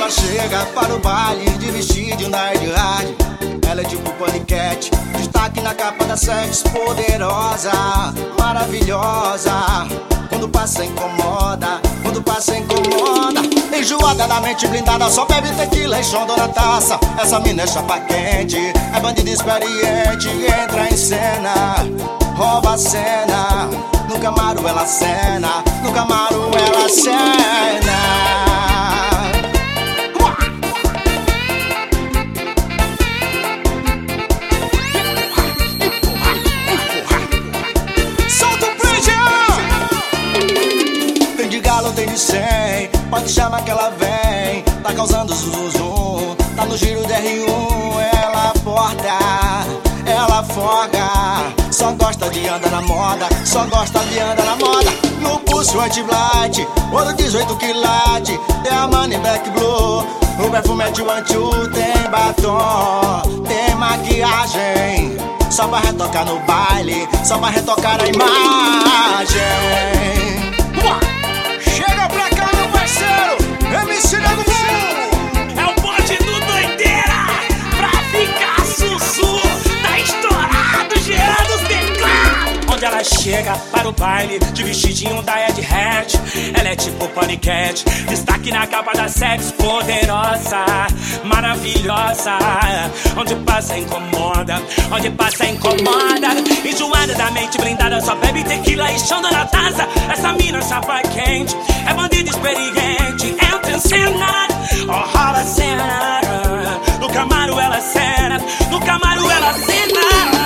ela chega para o baile de vestido na Ed Hard. Ela é tipo paniquete, destaque na capa da Sex, poderosa, maravilhosa. Quando passa incomoda, quando passa incomoda. Enjoada da mente blindada, só bebe tequila e chão na taça. Essa mina é chapa quente, é bandida experiente, entra em cena, rouba a cena. No Camaro ela cena, no Camaro ela cena. Solta o prejão! Tem de galo, tem de 100, pode chamar que ela vem. Tá causando zum, tá no giro de R1. Ela porta, ela folga, só gosta de andar na moda, só gosta de andar na moda. No pulso anti-blight, ouro 18 quilate, tem a Money Black Blue, o perfume é de One Two, tem batom, tem maquiagem, só pra retocar no baile, só pra retocar a imagem. Chega pra cá, meu parceiro, MC Nego Bom! É o bonde do Doideira, pra ficar sussu, tá estourado, gerando os teclados. Onde ela chega para o baile de vestidinho da Ed Hard. Ela é tipo paniquete, destaque na capa da Sex, poderosa, maravilhosa. Onde passa incomoda, onde passa incomoda. Enjoada da mente blindada, só bebe tequila e chão na taça. Essa mina chapa quente, é bandida experiente, entra em cena, rola a cena. No Camaro ela cena, no Camaro ela cena.